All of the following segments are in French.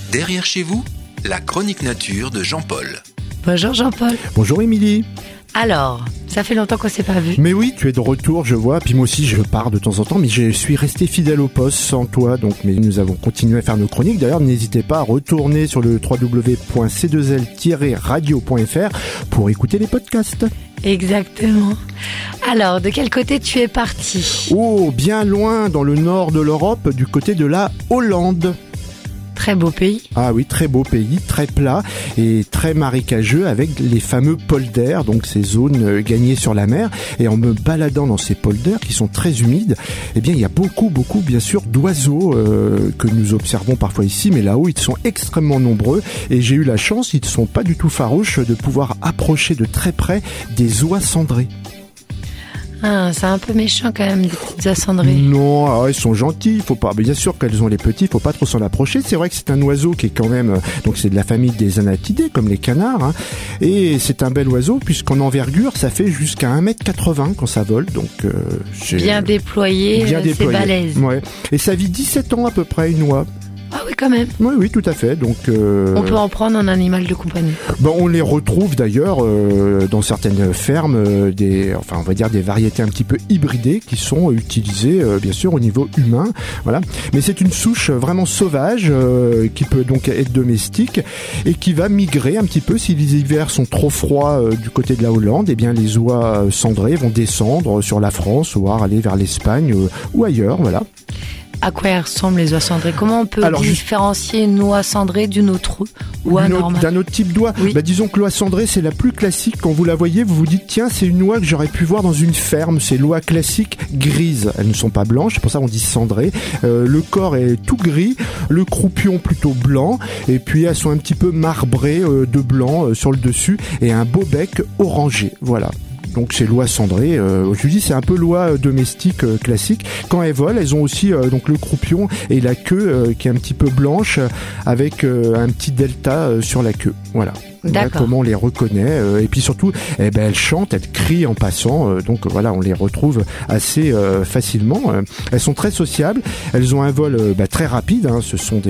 Derrière chez vous, la chronique nature de Jean-Paul. Bonjour Jean-Paul. Bonjour Émilie. Alors, ça fait longtemps qu'on s'est pas vu. Mais oui, tu es de retour, je vois. Puis moi aussi, je pars de temps en temps, mais je suis resté fidèle au poste sans toi. Donc, mais nous avons continué à faire nos chroniques. D'ailleurs, n'hésitez pas à retourner sur le www.c2l-radio.fr pour écouter les podcasts. Exactement. Alors, de quel côté tu es parti ? Oh, bien loin dans le nord de l'Europe, du côté de la Hollande. Très beau pays. Ah oui, très beau pays, très plat et très marécageux avec les fameux polders, donc ces zones gagnées sur la mer. Et en me baladant dans ces polders qui sont très humides, eh bien il y a beaucoup bien sûr d'oiseaux que nous observons parfois ici, mais là-haut ils sont extrêmement nombreux. Et j'ai eu la chance, ils ne sont pas du tout farouches, de pouvoir approcher de très près des oies cendrées. Ah, c'est un peu méchant quand même, des petites oies cendrées. Non, ils sont gentils, faut pas. Bien sûr qu'elles ont les petits, faut pas trop s'en approcher. C'est vrai que c'est un oiseau qui est quand même, donc c'est de la famille des anatidés, comme les canards, hein. Et c'est un bel oiseau puisqu'en envergure, ça fait jusqu'à 1m80 quand ça vole, donc bien déployé, c'est balèze. Ouais. Et ça vit 17 ans à peu près, une oie. Ah oui, quand même. Oui, tout à fait. Donc, on peut en prendre en animal de compagnie. On les retrouve d'ailleurs dans certaines fermes, on va dire des variétés un petit peu hybridées qui sont utilisées bien sûr au niveau humain. Voilà. Mais c'est une souche vraiment sauvage qui peut donc être domestique et qui va migrer un petit peu si les hivers sont trop froids du côté de la Hollande. Eh bien, les oies cendrées vont descendre sur la France, voire aller vers l'Espagne ou ailleurs. Voilà. À quoi elles ressemblent les oies cendrées ? Comment on peut différencier une oie cendrée d'une autre oie normale ? D'un autre type d'oie ? Oui. Disons que l'oie cendrée, c'est la plus classique. Quand vous la voyez, vous vous dites, tiens, c'est une oie que j'aurais pu voir dans une ferme. C'est l'oie classique grise. Elles ne sont pas blanches, c'est pour ça qu'on dit cendrée. Le corps est tout gris, le croupion plutôt blanc, et puis elles sont un petit peu marbrées de blanc sur le dessus, et un beau bec orangé. Voilà. Donc c'est l'oie cendrée, je vous dis c'est un peu l'oie domestique classique. Quand elles volent, elles ont aussi donc le croupion et la queue qui est un petit peu blanche avec un petit delta sur la queue. Voilà. Voilà comment on les reconnaît. Et puis surtout, elles chantent, elles crient en passant. Donc voilà, on les retrouve assez facilement. Elles sont très sociables. Elles ont un vol très rapide. Hein. Ce sont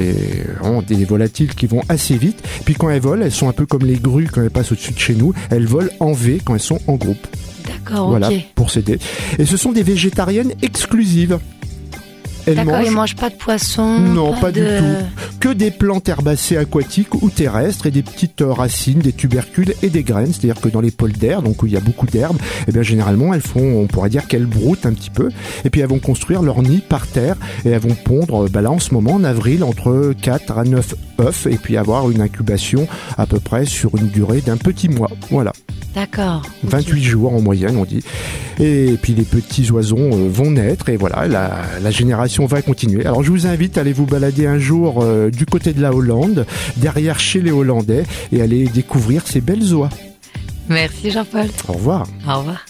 des volatiles qui vont assez vite. Puis quand elles volent, elles sont un peu comme les grues quand elles passent au-dessus de chez nous. Elles volent en V quand elles sont en groupe. D'accord, voilà, ok. Pour s'aider. Et ce sont des végétariennes exclusives. D'accord, ils mangent pas de poissons. Non, pas du tout. Que des plantes herbacées aquatiques ou terrestres et des petites racines, des tubercules et des graines. C'est-à-dire que dans les polders, donc où il y a beaucoup d'herbes, généralement elles font, on pourrait dire qu'elles broutent un petit peu. Et puis elles vont construire leur nid par terre et elles vont pondre, là en ce moment, en avril, entre 4 à 9 œufs et puis avoir une incubation à peu près sur une durée d'un petit mois. Voilà. D'accord. 28 jours en moyenne, on dit. Et puis les petits oisons vont naître et voilà, la génération va continuer. Alors je vous invite à aller vous balader un jour du côté de la Hollande, derrière chez les Hollandais, et aller découvrir ces belles oies. Merci Jean-Paul. Au revoir. Au revoir.